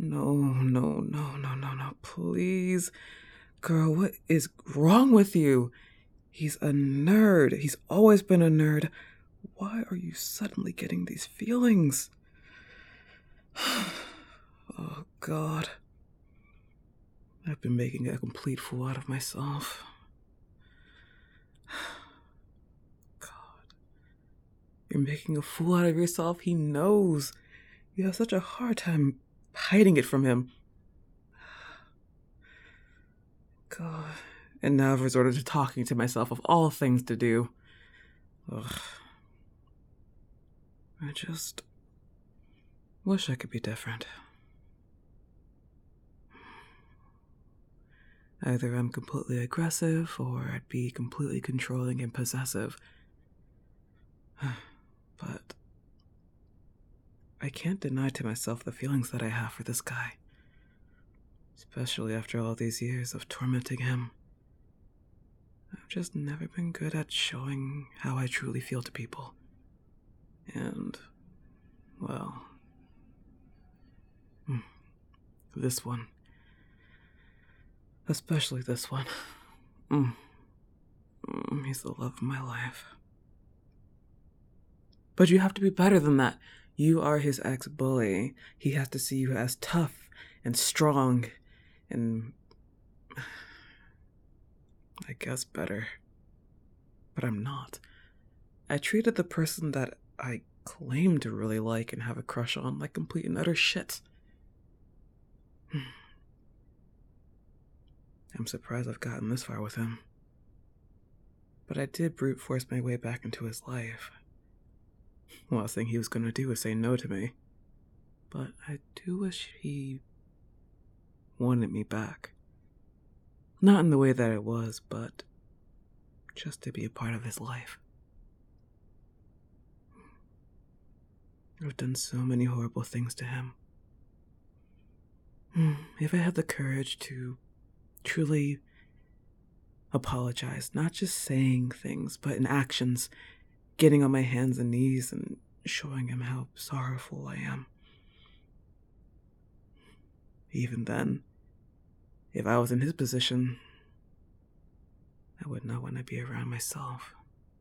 No. Please. Girl, what is wrong with you? He's a nerd. He's always been a nerd. Why are you suddenly getting these feelings? Oh, God. I've been making a complete fool out of myself. God. You're making a fool out of yourself. He knows. You have such a hard time hiding it from him. God. And now I've resorted to talking to myself of all things to do. Ugh. I just wish I could be different. Either I'm completely aggressive, or I'd be completely controlling and possessive. But I can't deny to myself the feelings that I have for this guy. Especially after all these years of tormenting him. I've just never been good at showing how I truly feel to people. And, well, this one. Especially this one. He's the love of my life. But you have to be better than that. You are his ex-bully. He has to see you as tough and strong and, I guess, better. But I'm not. I treated the person that I claim to really like and have a crush on like complete and utter shit. I'm surprised I've gotten this far with him. But I did brute force my way back into his life. The last thing he was going to do was say no to me. But I do wish he wanted me back. Not in the way that it was, but just to be a part of his life. I've done so many horrible things to him. If I had the courage to truly apologize, not just saying things, but in actions, getting on my hands and knees and showing him how sorrowful I am. Even then, if I was in his position, I would not want to be around myself.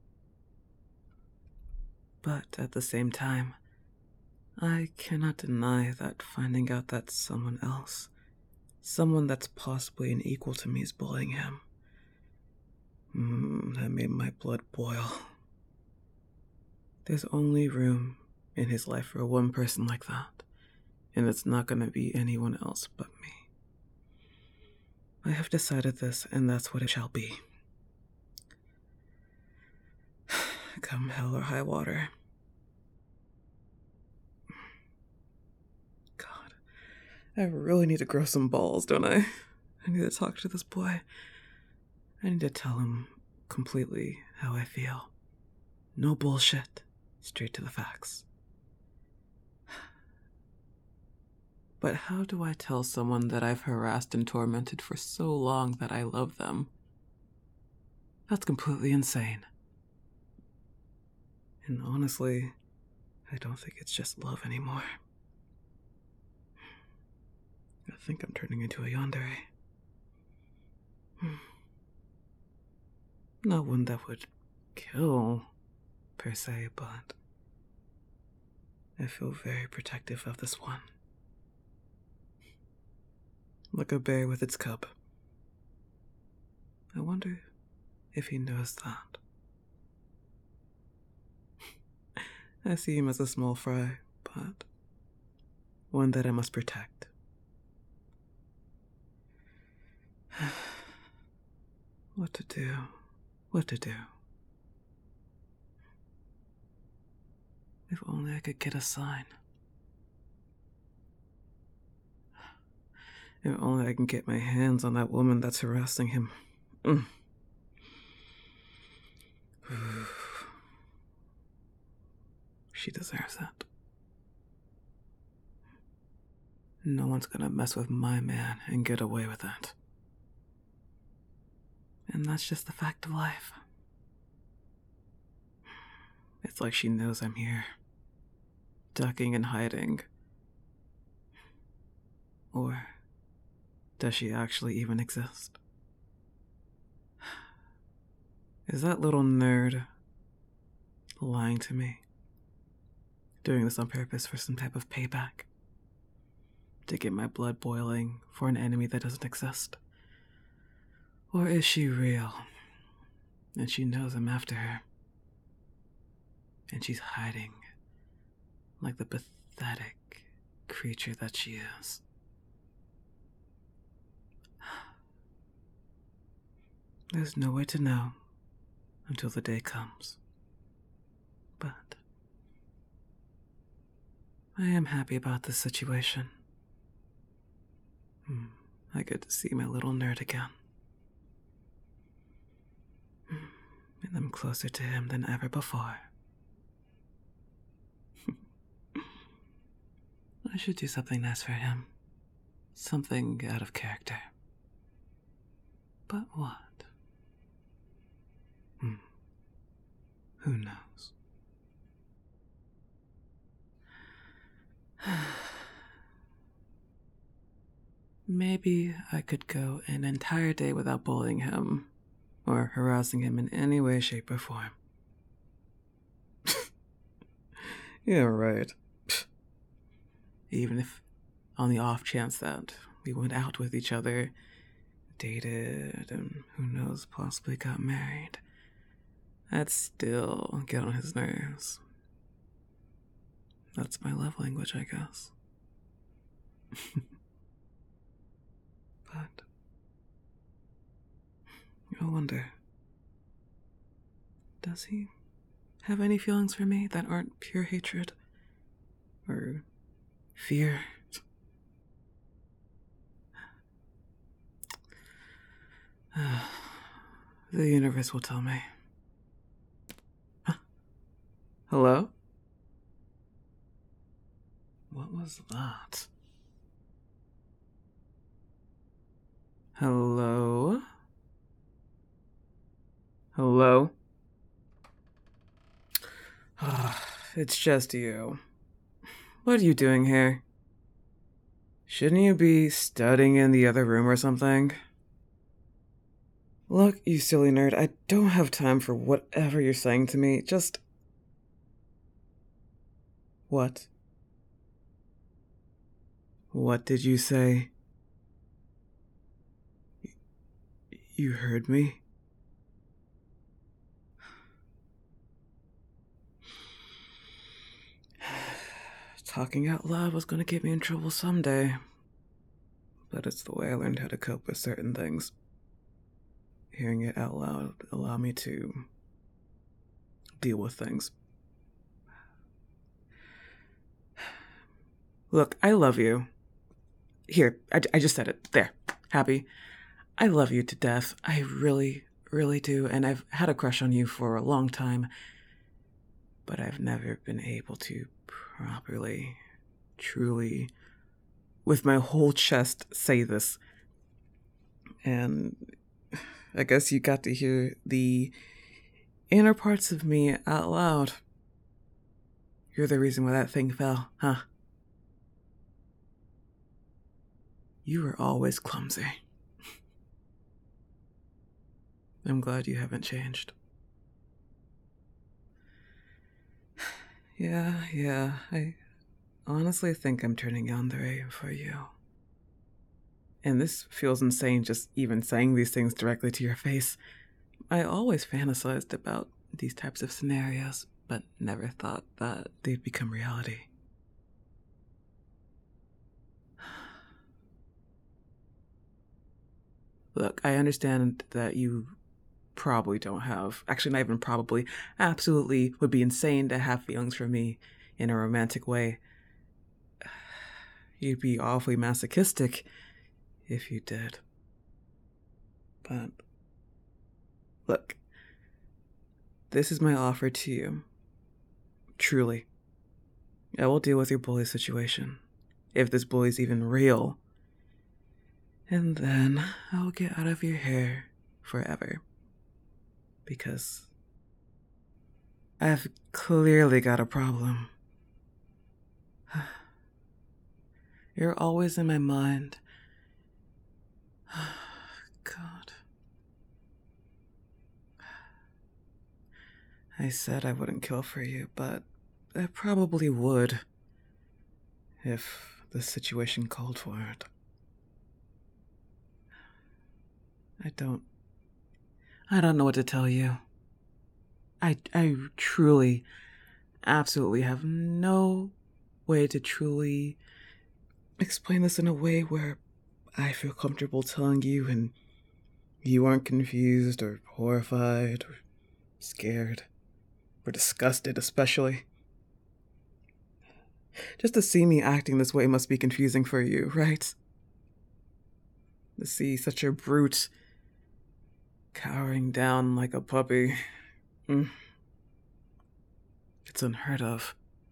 But at the same time, I cannot deny that finding out that someone else, someone that's possibly an equal to me, is bullying him, that made my blood boil. There's only room in his life for one person like that, and it's not going to be anyone else but me. I have decided this, and that's what it shall be. Come hell or high water. God, I really need to grow some balls, don't I? I need to talk to this boy. I need to tell him completely how I feel. No bullshit. Straight to the facts. But how do I tell someone that I've harassed and tormented for so long that I love them? That's completely insane. And honestly, I don't think it's just love anymore. I think I'm turning into a yandere. Not one that would kill, per se, but I feel very protective of this one. Like a bear with its cub. I wonder if he knows that. I see him as a small fry, but one that I must protect. What to do? If only I could get a sign. If only I can get my hands on that woman that's harassing him. She deserves it. No one's gonna mess with my man and get away with it. And that's just the fact of life. It's like she knows I'm here. Ducking and hiding. Or does she actually even exist? Is that little nerd lying to me? Doing this on purpose for some type of payback? To get my blood boiling for an enemy that doesn't exist? Or is she real? And she knows I'm after her. And she's hiding like the pathetic creature that she is. There's no way to know until the day comes. But I am happy about this situation. I get to see my little nerd again. And I'm closer to him than ever before. I should do something nice for him. Something out of character. But what? Who knows? Maybe I could go an entire day without bullying him or harassing him in any way, shape, or form. Yeah, right. Even if on the off chance that we went out with each other, dated, and who knows, possibly got married, I'd still get on his nerves. That's my love language, I guess. But I wonder, does he have any feelings for me that aren't pure hatred or fear? The universe will tell me. Hello? What was that? Hello? Hello? It's just you. What are you doing here? Shouldn't you be studying in the other room or something? Look, you silly nerd, I don't have time for whatever you're saying to me. Just... What? What did you say? You heard me? Talking out loud was gonna get me in trouble someday. But it's the way I learned how to cope with certain things. Hearing it out loud allowed me to deal with things. Look, I love you. Here, I just said it. There. Happy. I love you to death. I really, really do. And I've had a crush on you for a long time. But I've never been able to properly, truly, with my whole chest, say this. And I guess you got to hear the inner parts of me out loud. You're the reason why that thing fell, huh? You were always clumsy. I'm glad you haven't changed. Yeah, I honestly think I'm turning yandere for you. And this feels insane just even saying these things directly to your face. I always fantasized about these types of scenarios, but never thought that they'd become reality. Look, I understand that you probably don't have, actually not even probably, absolutely would be insane to have feelings for me in a romantic way. You'd be awfully masochistic if you did. But look, this is my offer to you. Truly. I will deal with your bully situation, if this bully's even real. And then I'll get out of your hair forever. Because I've clearly got a problem. You're always in my mind. God. I said I wouldn't kill for you, but I probably would if the situation called for it. I don't know what to tell you. I truly, absolutely have no way to truly explain this in a way where I feel comfortable telling you and you aren't confused or horrified or scared or disgusted, especially. Just to see me acting this way must be confusing for you, right? To see such a brute cowering down like a puppy. It's unheard of.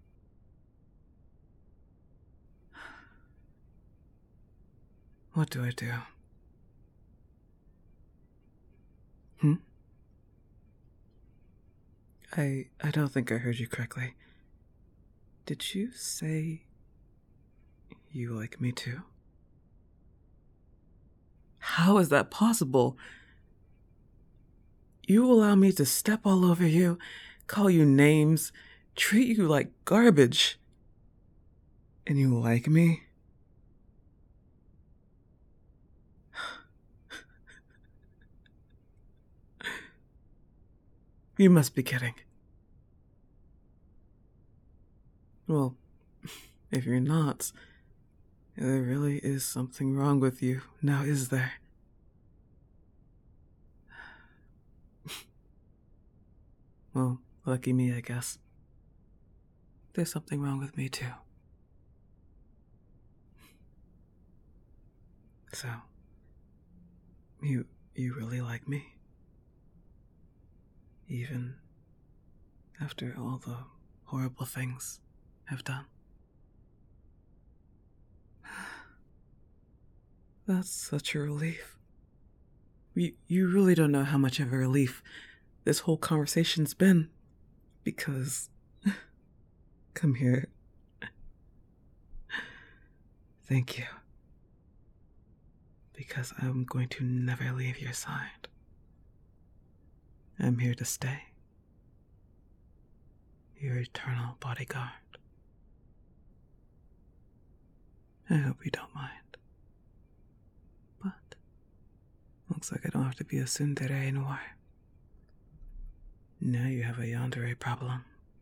What do I do? I don't think I heard you correctly. Did you say you like me too? How is that possible? You allow me to step all over you, call you names, treat you like garbage, and you like me? You must be kidding. Well, if you're not, there really is something wrong with you, now is there? Well, lucky me, I guess. There's something wrong with me too. So, you really like me? Even after all the horrible things I've done? That's such a relief. You really don't know how much of a relief this whole conversation's been, because... Come here. Thank you. Because I'm going to never leave your side. I'm here to stay. Your eternal bodyguard. I hope you don't mind. But looks like I don't have to be a tsundere anymore. Now you have a yandere problem.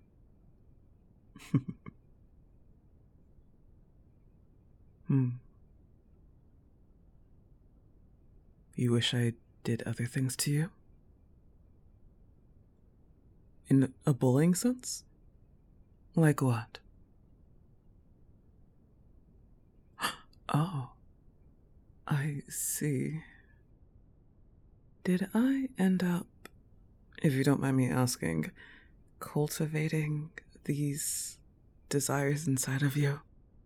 You wish I did other things to you? In a bullying sense? Like what? Oh, I see. Did I end up, if you don't mind me asking, cultivating these desires inside of you?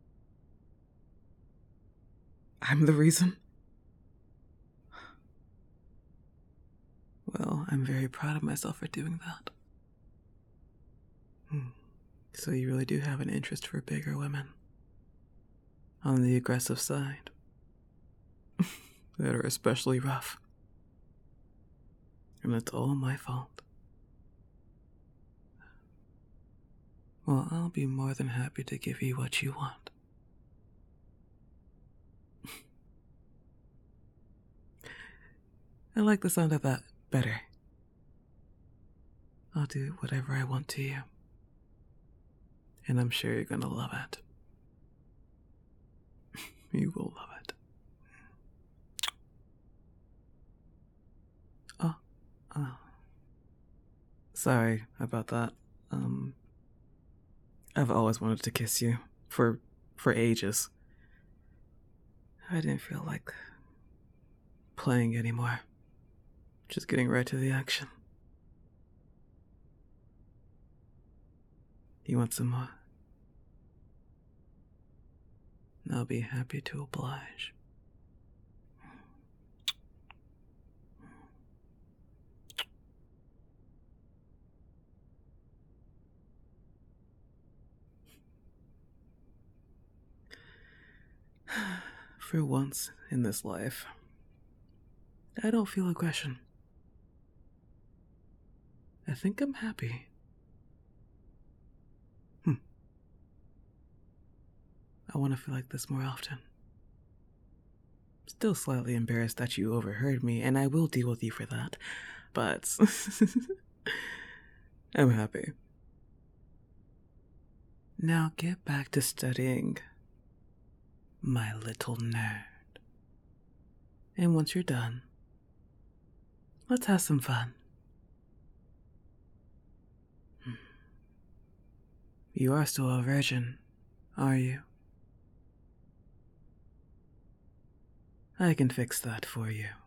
I'm the reason? Well, I'm very proud of myself for doing that. So you really do have an interest for bigger women. On the aggressive side. That are especially rough. And it's all my fault. Well, I'll be more than happy to give you what you want. I like the sound of that better. I'll do whatever I want to you. And I'm sure you're gonna love it. You will love it. Sorry about that. I've always wanted to kiss you. For ages. I didn't feel like playing anymore. Just getting right to the action. You want some more? I'll be happy to oblige. For once in this life, I don't feel aggression. I think I'm happy. I want to feel like this more often. Still slightly embarrassed that you overheard me, and I will deal with you for that, but I'm happy. Now get back to studying, my little nerd. And once you're done, let's have some fun. You are still a virgin, are you? I can fix that for you.